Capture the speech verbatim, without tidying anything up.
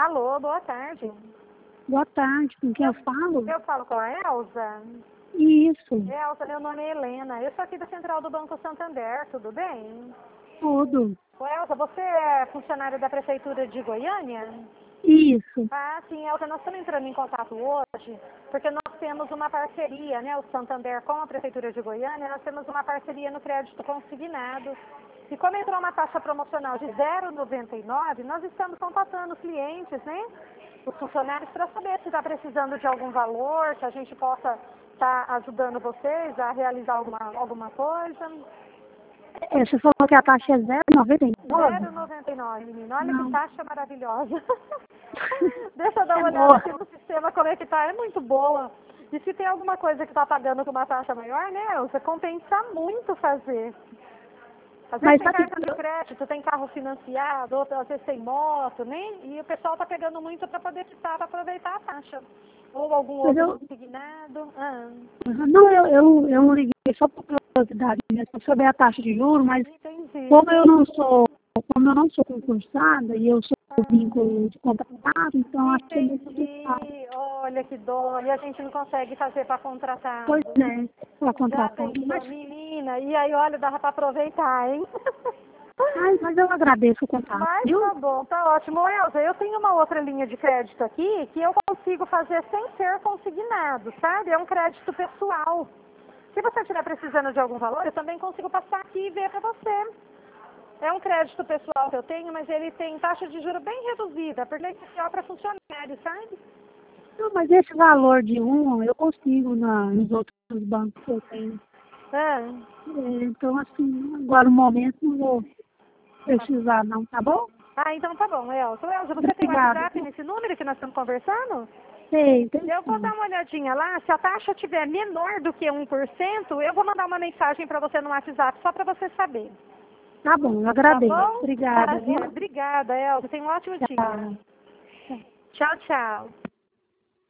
Alô, boa tarde. Boa tarde, com quem eu falo? Eu falo com a Elza. Isso, Elza, meu nome é Helena. Eu sou aqui da Central do Banco Santander, tudo bem? tudo. Ô, Elza, você é funcionária da Prefeitura de Goiânia? Isso. Ah, sim, Elza, nós estamos entrando em contato hoje, porque nós temos uma parceria, né, o Santander com a Prefeitura de Goiânia, nós temos uma parceria no crédito consignado. E como entrou uma taxa promocional de zero vírgula noventa e nove, nós estamos contatando os clientes, né, os funcionários, para saber se está precisando de algum valor, se a gente possa estar ajudando vocês a realizar alguma, alguma coisa. É, você falou que a taxa é zero vírgula noventa e nove? zero vírgula noventa e nove, menina. Olha Não. que taxa maravilhosa. Deixa eu dar É uma olhada boa. aqui no sistema, como é que tá. É muito boa. E se tem alguma coisa que está pagando com uma taxa maior, né, você compensa muito fazer. Às vezes Mas tem sabe cartão de que crédito, tem carro financiado, outras às vezes tem moto, né? E o pessoal está pegando muito para poder quitar, para aproveitar a taxa. Ou algum Mas outro eu, consignado. Ah, não, eu, eu, eu não liguei só por curiosidade mesmo, para saber a taxa de juros, mas entendi. como eu não sou, como eu não sou concursada e eu sou vínculo de contratado, então acho que é meio complicado. Entendi. Olha que dó. E a gente não consegue fazer para contratar. Pois é, para Já contratar. pensou, Mas, menina? E aí, olha, dava para aproveitar, hein? mas, mas eu agradeço o contato, Mas viu? tá bom, tá ótimo. Ô, Elza, eu tenho uma outra linha de crédito aqui que eu consigo fazer sem ser consignado, sabe? É um crédito pessoal. Se você estiver precisando de algum valor, eu também consigo passar aqui e ver para você. É um crédito pessoal que eu tenho, mas ele tem taxa de juros bem reduzida, porque é especial para funcionários, sabe? Não, mas esse valor de um eu consigo na, nos outros bancos que eu tenho. Ah, É, então, assim, agora no momento não vou precisar não, tá bom? ah então tá bom, Elza. Elza, você tem Obrigada. WhatsApp nesse número que nós estamos conversando? Sei, tem Eu vou sim. dar uma olhadinha lá. Se a taxa tiver menor do que um por cento, eu vou mandar uma mensagem para você no WhatsApp, só para você saber. Tá bom, eu Tá agradeço. bom? Obrigada, Tá, viu? obrigada, Elza. Tenha um ótimo dia. Tchau. Tchau, tchau.